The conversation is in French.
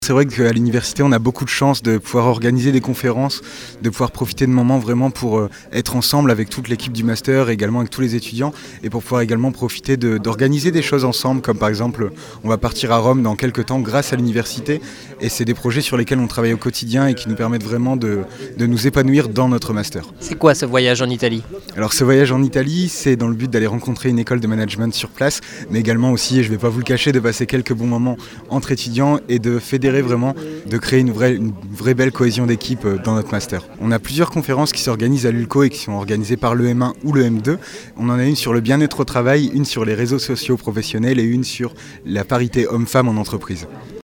C'est vrai qu'à l'université, on a beaucoup de chance de pouvoir organiser des conférences, de pouvoir profiter de moments vraiment pour être ensemble avec toute l'équipe du master et également avec tous les étudiants et pour pouvoir également profiter d'organiser des choses ensemble, comme par exemple, on va partir à Rome dans quelques temps grâce à l'université et c'est des projets sur lesquels on travaille au quotidien et qui nous permettent vraiment de nous épanouir dans notre master. C'est quoi ce voyage en Italie ? Alors ce voyage en Italie, c'est dans le but d'aller rencontrer une école de management sur place, mais également aussi, et je ne vais pas vous le cacher, de passer quelques bons moments entre étudiants et de fédérer vraiment, de créer une vraie belle cohésion d'équipe dans notre master. On a plusieurs conférences qui s'organisent à l'ULCO et qui sont organisées par le M1 ou le M2. On en a une sur le bien-être au travail, une sur les réseaux sociaux professionnels et une sur la parité homme-femme en entreprise.